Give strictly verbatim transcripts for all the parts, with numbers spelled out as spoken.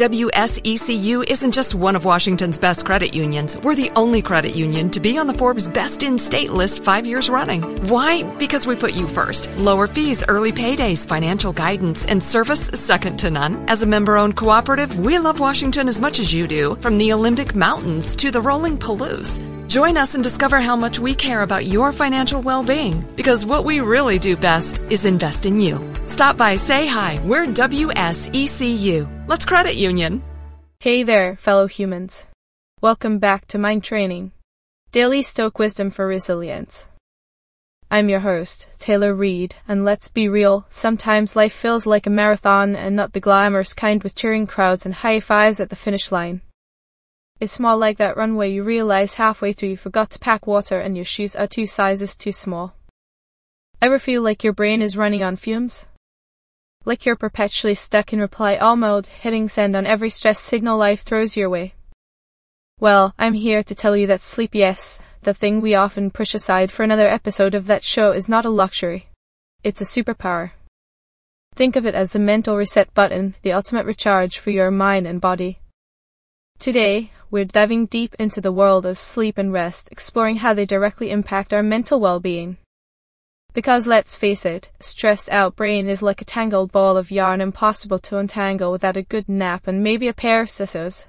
W S E C U isn't just one of Washington's best credit unions. We're the only credit union to be on the Forbes Best in State list five years running. Why? Because we put you first. Lower fees, early paydays, financial guidance, and service second to none. As a member-owned cooperative, we love Washington as much as you do, from the Olympic Mountains to the rolling Palouse. Join us and discover how much we care about your financial well-being, because what we really do best is invest in you. Stop by, say hi. We're W S E C U. Let's credit union. Hey there, fellow humans. Welcome back to Mind Training, Daily Stoic Wisdom for Resilience. I'm your host, Taylor Reed, and let's be real, sometimes life feels like a marathon and not the glamorous kind with cheering crowds and high fives at the finish line. It's more like that runway you realize halfway through you forgot to pack water and your shoes are two sizes too small. Ever feel like your brain is running on fumes? Like you're perpetually stuck in reply all mode, hitting send on every stress signal life throws your way? Well, I'm here to tell you that sleep, yes, the thing we often push aside for another episode of that show, is not a luxury. It's a superpower. Think of it as the mental reset button, the ultimate recharge for your mind and body. Today, we're diving deep into the world of sleep and rest, exploring how they directly impact our mental well-being. Because let's face it, a stressed-out brain is like a tangled ball of yarn, impossible to untangle without a good nap and maybe a pair of scissors.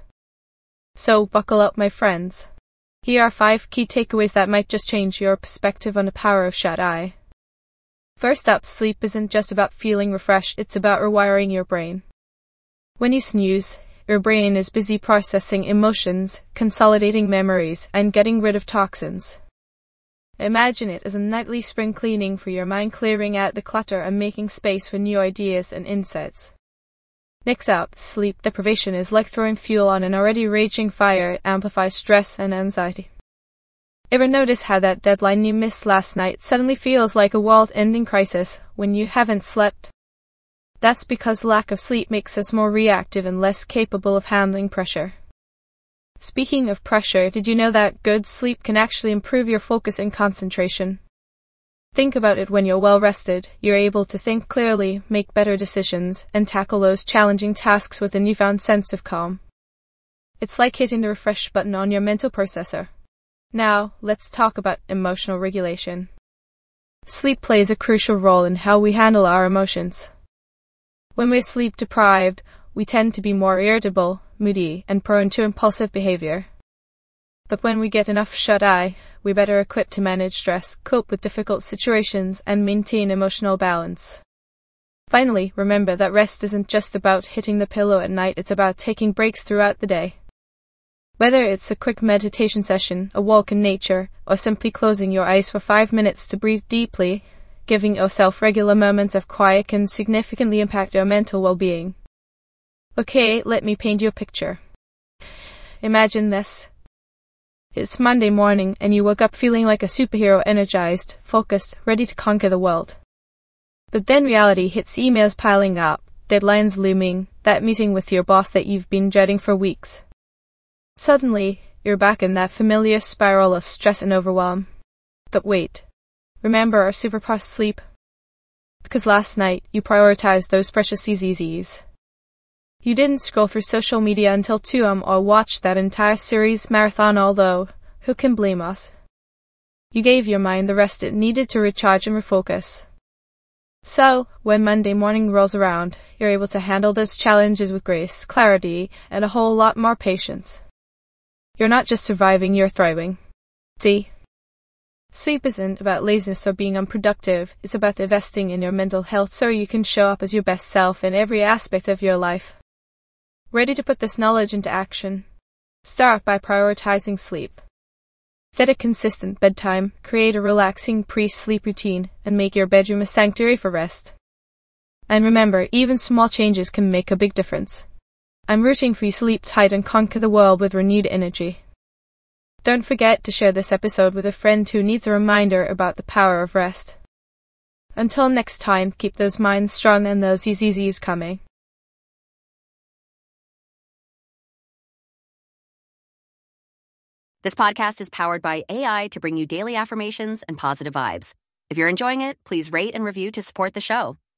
So, buckle up, my friends. Here are five key takeaways that might just change your perspective on the power of shut-eye. First up, sleep isn't just about feeling refreshed, it's about rewiring your brain. When you snooze, your brain is busy processing emotions, consolidating memories, and getting rid of toxins. Imagine it as a nightly spring cleaning for your mind, clearing out the clutter and making space for new ideas and insights. Next up, sleep deprivation is like throwing fuel on an already raging fire. It amplifies stress and anxiety. Ever notice how that deadline you missed last night suddenly feels like a world-ending crisis when you haven't slept? That's because lack of sleep makes us more reactive and less capable of handling pressure. Speaking of pressure, did you know that good sleep can actually improve your focus and concentration? Think about it: when you're well rested, you're able to think clearly, make better decisions, and tackle those challenging tasks with a newfound sense of calm. It's like hitting the refresh button on your mental processor. Now, let's talk about emotional regulation. Sleep plays a crucial role in how we handle our emotions. When we're sleep deprived, we tend to be more irritable, moody, and prone to impulsive behavior. But when we get enough shut-eye, we're better equipped to manage stress, cope with difficult situations, and maintain emotional balance. Finally, remember that rest isn't just about hitting the pillow at night, it's about taking breaks throughout the day. Whether it's a quick meditation session, a walk in nature, or simply closing your eyes for five minutes to breathe deeply, giving yourself regular moments of quiet can significantly impact your mental well-being. Okay, let me paint you a picture. Imagine this. It's Monday morning and you woke up feeling like a superhero, energized, focused, ready to conquer the world. But then reality hits, emails piling up, deadlines looming, that meeting with your boss that you've been dreading for weeks. Suddenly, you're back in that familiar spiral of stress and overwhelm. But wait. Remember our superpower, sleep? Because last night, you prioritized those precious easy's. You didn't scroll through social media until two a m or watch that entire series marathon, although, who can blame us? You gave your mind the rest it needed to recharge and refocus. So, when Monday morning rolls around, you're able to handle those challenges with grace, clarity, and a whole lot more patience. You're not just surviving, you're thriving. See? Sleep isn't about laziness or being unproductive, it's about investing in your mental health so you can show up as your best self in every aspect of your life. Ready to put this knowledge into action? Start by prioritizing sleep. Set a consistent bedtime, create a relaxing pre-sleep routine, and make your bedroom a sanctuary for rest. And remember, even small changes can make a big difference. I'm rooting for you. Sleep tight and conquer the world with renewed energy. Don't forget to share this episode with a friend who needs a reminder about the power of rest. Until next time, keep those minds strong and those easy's coming. This podcast is powered by A I to bring you daily affirmations and positive vibes. If you're enjoying it, please rate and review to support the show.